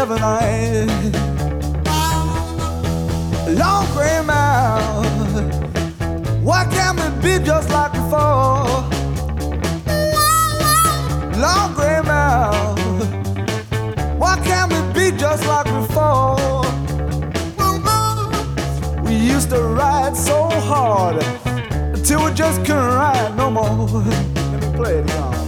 every night. Long gray mile, why can't we be just like before? Long gray mile, why can't we be just like before? We used to ride so hard until we just couldn't ride no more. Let me play it, y'all.